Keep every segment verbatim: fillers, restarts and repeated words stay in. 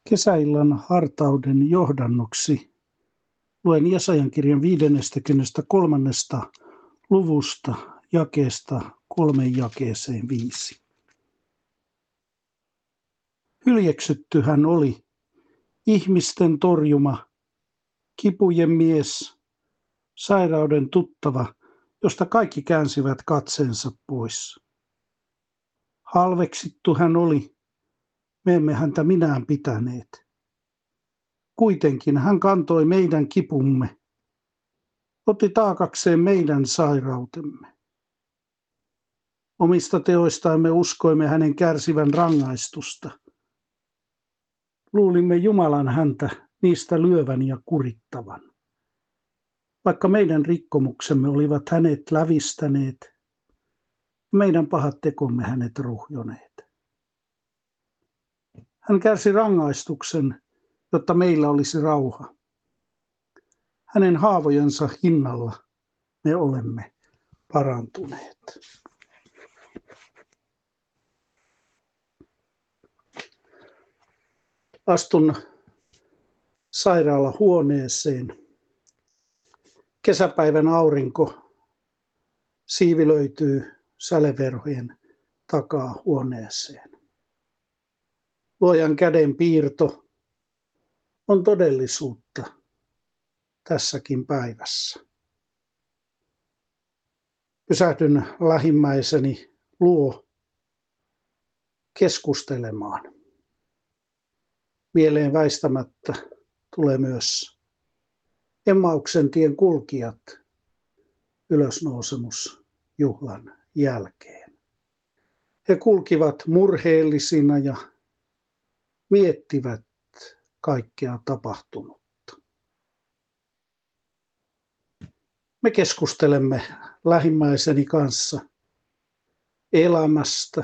Kesäillan hartauden johdannoksi luen Jesajan kirjan viidennestäkymmenennestäkolmannesta luvusta jakeesta kolmen jakeeseen viisi. Hyljeksytty hän oli, ihmisten torjuma, kipujen mies, sairauden tuttava, josta kaikki käänsivät katseensa pois. Halveksittu hän oli, me emme häntä minään pitäneet. Kuitenkin hän kantoi meidän kipumme, otti taakakseen meidän sairautemme. Omista teoistamme uskoimme hänen kärsivän rangaistusta. Luulimme Jumalan häntä niistä lyövän ja kurittavan. Vaikka meidän rikkomuksemme olivat hänet lävistäneet, meidän pahat tekomme hänet ruhjoneet. Hän kärsi rangaistuksen, jotta meillä olisi rauha. Hänen haavojensa hinnalla me olemme parantuneet. Astun sairaalahuoneeseen. Kesäpäivän aurinko siivilöityy säleverhojen takaa huoneeseen. Luojan käden piirto on todellisuutta tässäkin päivässä. Pysähdyn lähimmäiseni luo keskustelemaan. Mieleen väistämättä tulee myös Emmauksen tien kulkijat ylösnousemusjuhlan jälkeen. He kulkivat murheellisina ja miettivät kaikkea tapahtunutta. Me keskustelemme lähimmäiseni kanssa elämästä,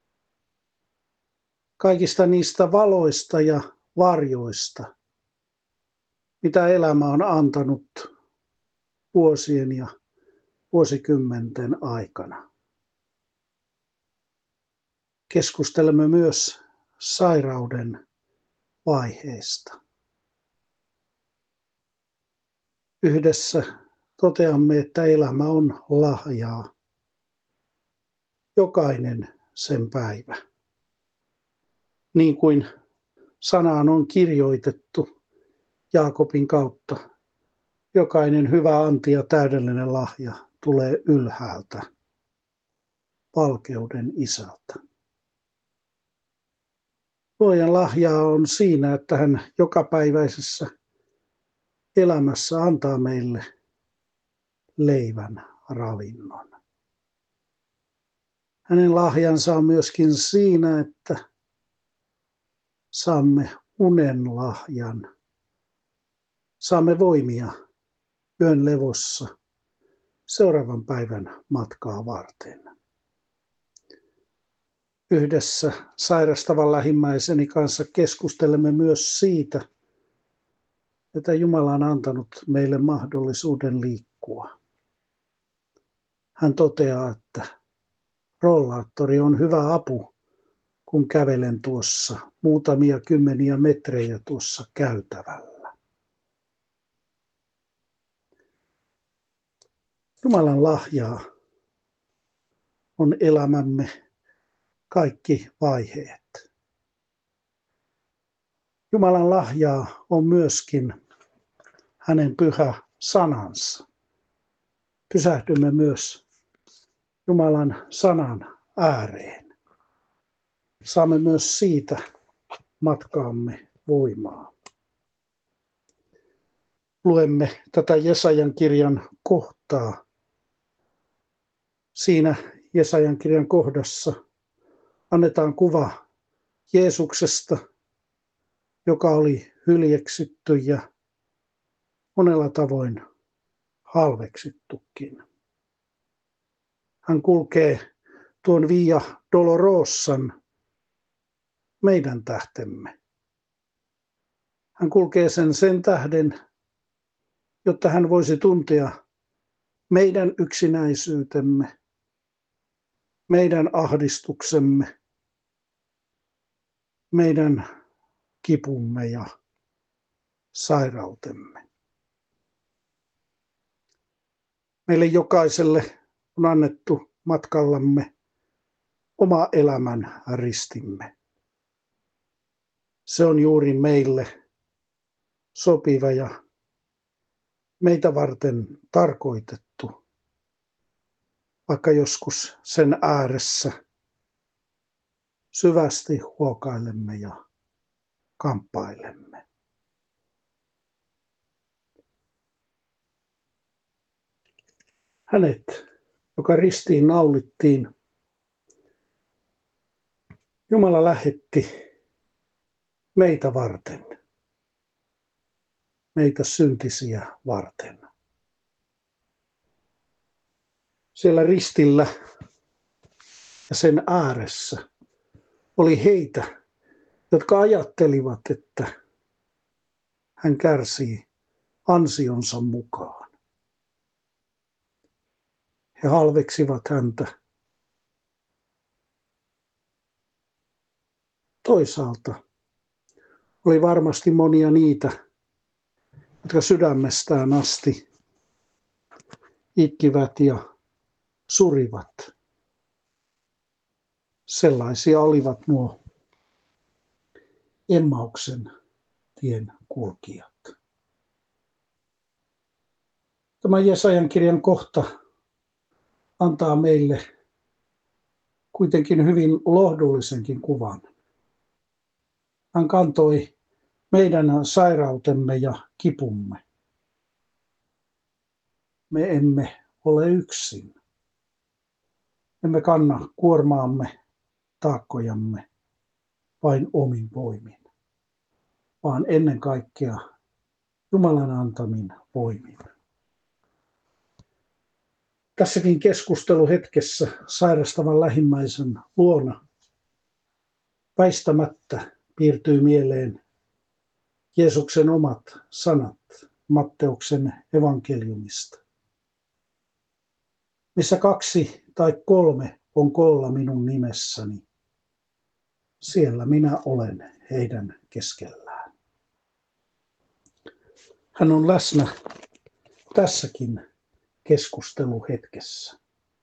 kaikista niistä valoista ja varjoista, mitä elämä on antanut vuosien ja vuosikymmenten aikana. Keskustelemme myös sairauden vaiheista. Yhdessä toteamme, että elämä on lahjaa. Jokainen sen päivä. Niin kuin sanaan on kirjoitettu Jaakobin kautta, jokainen hyvä anti ja täydellinen lahja tulee ylhäältä, valkeuden Isältä. Luojan lahjaa on siinä, että hän jokapäiväisessä elämässä antaa meille leivän ravinnon. Hänen lahjansa on myöskin siinä, että saamme unen lahjan. Saamme voimia yön levossa seuraavan päivän matkaa varten. Yhdessä sairastavan lähimmäiseni kanssa keskustelemme myös siitä, että Jumala on antanut meille mahdollisuuden liikkua. Hän toteaa, että rollaattori on hyvä apu, kun kävelen tuossa muutamia kymmeniä metrejä tuossa käytävällä. Jumalan lahjaa on elämämme kaikki vaiheet. Jumalan lahjaa on myöskin hänen pyhä sanansa. Pysähdymme myös Jumalan sanan ääreen. Saamme myös siitä matkaamme voimaa. Luemme tätä Jesajan kirjan kohtaa. Siinä Jesajan kirjan kohdassa annetaan kuva Jeesuksesta, joka oli hyljeksytty ja monella tavoin halveksittukin. Hän kulkee tuon Via Dolorosan meidän tähtemme. Hän kulkee sen sen tähden, jotta hän voisi tuntea meidän yksinäisyytemme, meidän ahdistuksemme, meidän kipumme ja sairautemme. Meille jokaiselle on annettu matkallamme oma elämän ristimme. Se on juuri meille sopiva ja meitä varten tarkoitettu, vaikka joskus sen ääressä syvästi huokailemme ja kamppailemme. Hänet, joka ristiin naulittiin, Jumala lähetti meitä varten, meitä syntisiä varten. Siellä ristillä ja sen ääressä oli heitä, jotka ajattelivat, että hän kärsii ansionsa mukaan. He halveksivat häntä. Toisaalta oli varmasti monia niitä, jotka sydämestään asti itkivät ja surivat. Sellaisia olivat nuo Emmauksen tien kulkijat. Tämä Jesajan kirjan kohta antaa meille kuitenkin hyvin lohdullisenkin kuvan. Hän kantoi meidän sairautemme ja kipumme. Me emme ole yksin. Emme kanna kuormaamme, taakkojamme vain omin voimin, vaan ennen kaikkea Jumalan antamin voimin. Tässäkin keskusteluhetkessä sairastavan lähimmäisen luona väistämättä piirtyy mieleen Jeesuksen omat sanat Matteuksen evankeliumista. Missä kaksi tai kolme on koolla minun nimessäni, siellä minä olen heidän keskellään. Hän on läsnä tässäkin keskusteluhetkessä.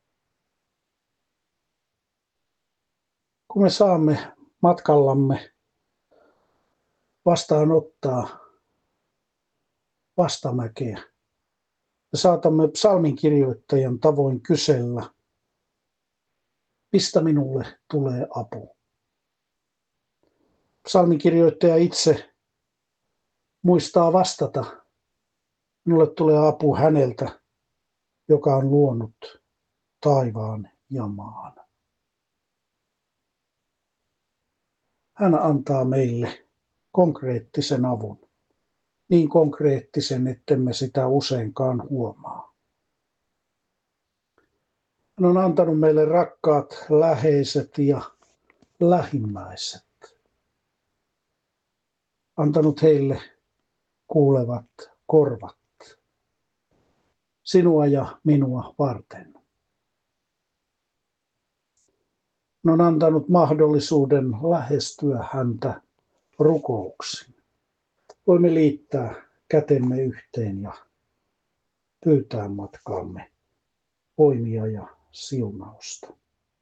Kun me saamme matkallamme vastaanottaa vastamäkeä, me saatamme psalminkirjoittajan tavoin kysellä, mistä minulle tulee apu. Psalminkirjoittaja itse muistaa vastata, minulle tulee apu häneltä, joka on luonut taivaan ja maan. Hän antaa meille konkreettisen avun, niin konkreettisen, ettemme sitä useinkaan huomaa. Hän on antanut meille rakkaat, läheiset ja lähimmäiset. Antanut heille kuulevat korvat, sinua ja minua varten. Hän on antanut mahdollisuuden lähestyä häntä rukouksin. Voimme liittää kätemme yhteen ja pyytää matkaamme voimia ja siunausta.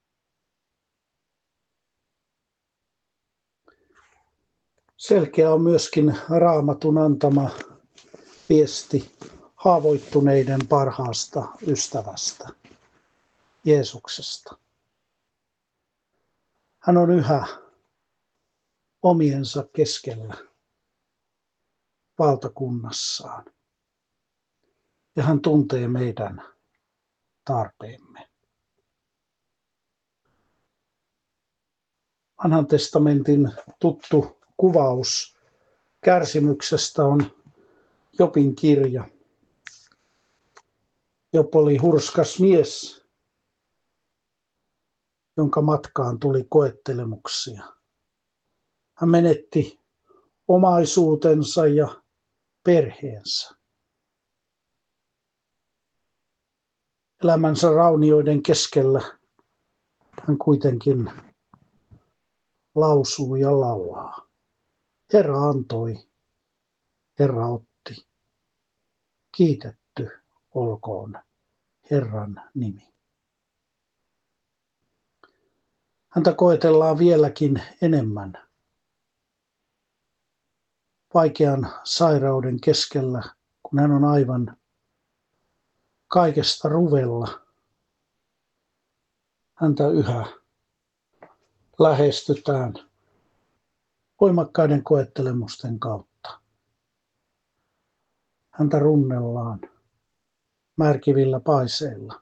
Selkeä on myöskin Raamatun antama viesti haavoittuneiden parhaasta ystävästä, Jeesuksesta. Hän on yhä omiensa keskellä valtakunnassaan. Ja hän tuntee meidän tarpeemme. Vanhan testamentin tuttu kuvaus kärsimyksestä on Jobin kirja. Job oli hurskas mies, jonka matkaan tuli koettelemuksia. Hän menetti omaisuutensa ja perheensä. Elämänsä raunioiden keskellä hän kuitenkin lausuu ja laulaa. Herra antoi, Herra otti. Kiitetty olkoon Herran nimi. Häntä koetellaan vieläkin enemmän. Vaikean sairauden keskellä, kun hän on aivan kaikesta ruvella. Häntä yhä lähestytään voimakkaiden koettelemusten kautta. Häntä runnellaan märkivillä paiseilla.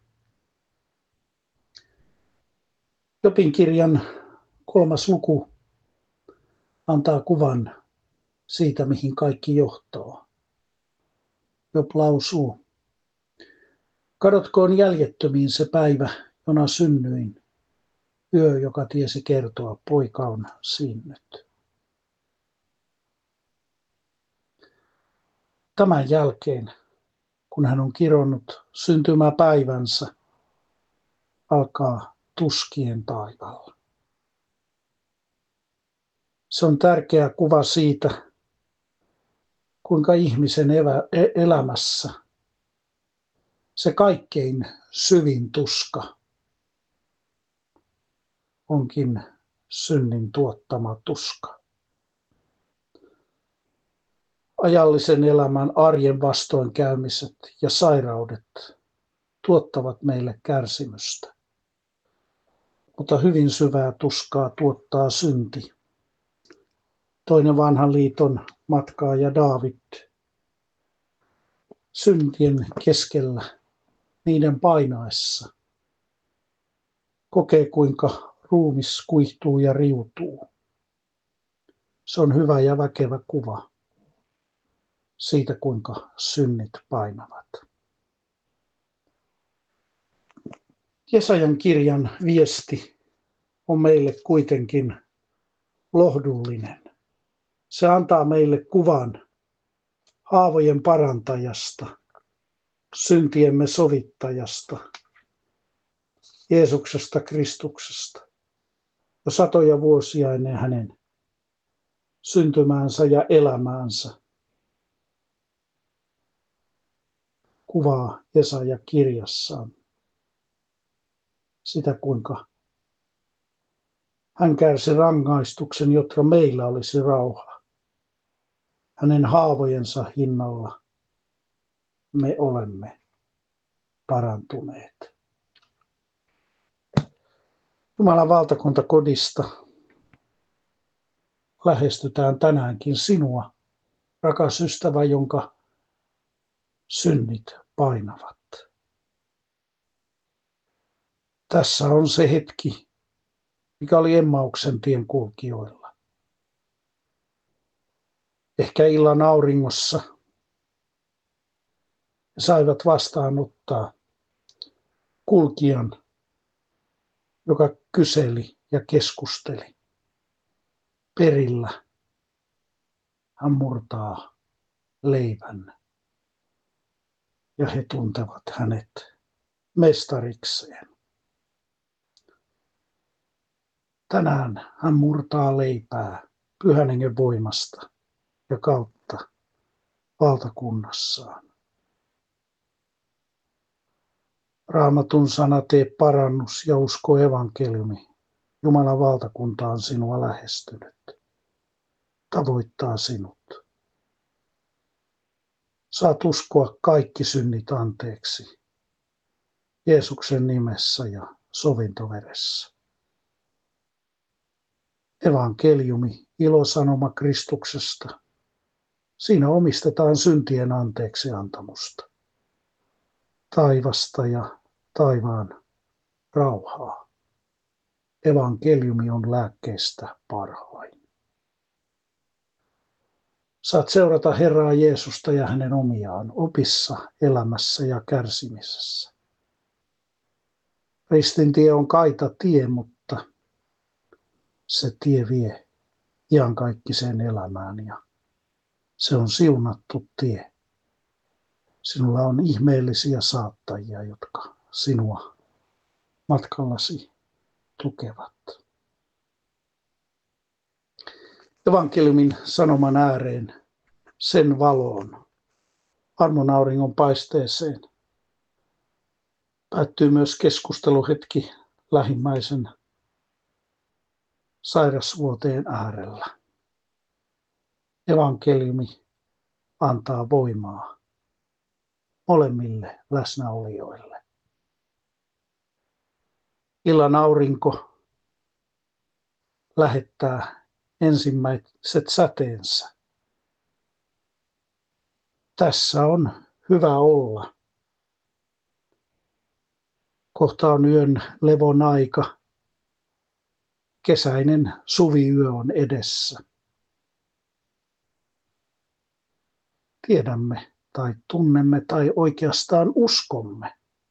Jobin kirjan kolmas luku antaa kuvan siitä, mihin kaikki johtaa. Job lausuu: kadotkoon jäljettömiin se päivä, jona synnyin, yö, joka tiesi kertoa, poika on synnyt. Tämän jälkeen, kun hän on kironnut syntymäpäivänsä, alkaa tuskien taivaalla. Se on tärkeä kuva siitä, kuinka ihmisen elämässä se kaikkein syvin tuska onkin synnin tuottama tuska. Ajallisen elämän arjen vastoinkäymiset ja sairaudet tuottavat meille kärsimystä, mutta hyvin syvää tuskaa tuottaa synti. Toinen vanhan liiton matkaaja Daavid syntien keskellä, niiden painaessa, kokee kuinka ruumis kuihtuu ja riutuu. Se on hyvä ja väkevä kuva siitä, kuinka synnit painavat. Jesajan kirjan viesti on meille kuitenkin lohdullinen. Se antaa meille kuvan haavojen parantajasta, syntiemme sovittajasta, Jeesuksesta Kristuksesta. Jo satoja vuosia ennen hänen syntymäänsä ja elämäänsä kuvaa Jesaja kirjassaan sitä, kuinka hän kärsi rangaistuksen, jotta meillä olisi rauha. Hänen haavojensa hinnalla me olemme parantuneet. Jumalan valtakuntakodista lähestytään tänäänkin sinua, rakas ystävä, jonka synnit painavat. Tässä on se hetki, mikä oli Emmauksen tien kulkijoilla. Ehkä illan auringossa he saivat vastaanottaa kulkijan, joka kyseli ja keskusteli. Perillä hän murtaa leivän ja he tuntevat hänet mestarikseen. Tänään hän murtaa leipää Pyhän Hengen voimasta ja kautta valtakunnassaan. Raamatun sana, tee parannus ja usko evankeliumi. Jumalan valtakunta on sinua lähestynyt. Tavoittaa sinut. Saat uskoa kaikki synnit anteeksi. Jeesuksen nimessä ja sovintoveressä. Evankeliumi, ilosanoma Kristuksesta. Siinä omistetaan syntien anteeksiantamusta, taivasta ja taivaan rauhaa. Evankeliumi on lääkkeistä parhain. Saat seurata Herraa Jeesusta ja hänen omiaan opissa, elämässä ja kärsimisessä. Ristin tie on kaita tie, mutta se tie vie iankaikkiseen elämään ja se on siunattu tie. Sinulla on ihmeellisiä saattajia, jotka sinua matkallasi tukevat. Evankeliumin sanoman ääreen, sen valoon, armon auringon paisteeseen. Päättyy myös keskusteluhetki lähimmäisen sairasvuoteen äärellä. Evankeliumi antaa voimaa molemmille läsnäolijoille. Illan aurinko lähettää ensimmäiset säteensä. Tässä on hyvä olla. Kohta on yön levon aika. Kesäinen suviyö on edessä. Tiedämme tai tunnemme tai oikeastaan uskomme,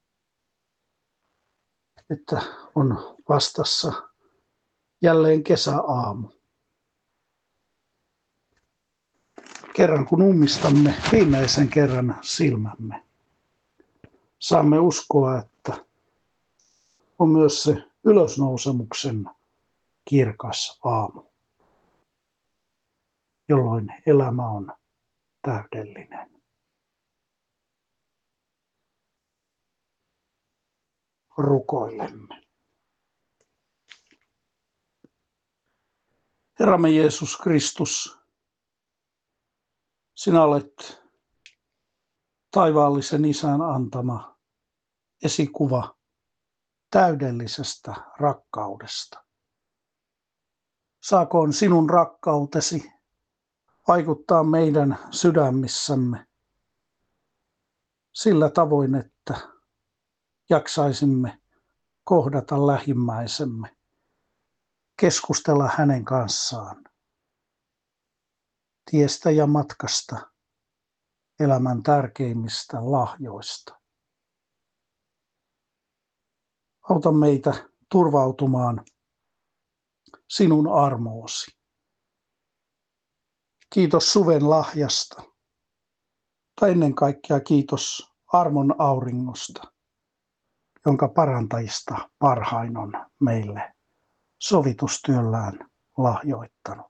että on vastassa jälleen kesäaamu. Kerran kun ummistamme viimeisen kerran silmämme, saamme uskoa, että on myös se ylösnousemuksen kirkas aamu, jolloin elämä on täydellinen. Rukoilemme. Herramme Jeesus Kristus, sinä olet taivaallisen Isän antama esikuva täydellisestä rakkaudesta. Saakoon sinun rakkautesi vaikuttaa meidän sydämissämme sillä tavoin, että jaksaisimme kohdata lähimmäisemme, keskustella hänen kanssaan tiestä ja matkasta, elämän tärkeimmistä lahjoista. Auta meitä turvautumaan sinun armoosi. Kiitos suven lahjasta, mutta ennen kaikkea kiitos armon auringosta, jonka parantajista parhain on meille sovitustyöllään lahjoittanut.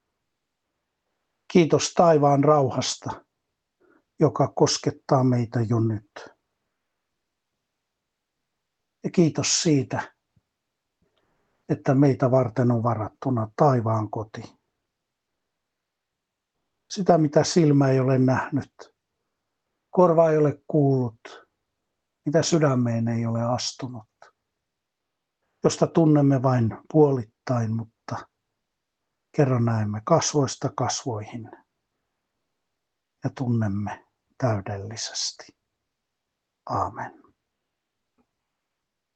Kiitos taivaan rauhasta, joka koskettaa meitä jo nyt. Ja kiitos siitä, että meitä varten on varattuna taivaan koti. Sitä, mitä silmä ei ole nähnyt, korva ei ole kuullut, mitä sydämeen ei ole astunut, josta tunnemme vain puolittain, mutta kerran näemme kasvoista kasvoihin ja tunnemme täydellisesti. Aamen.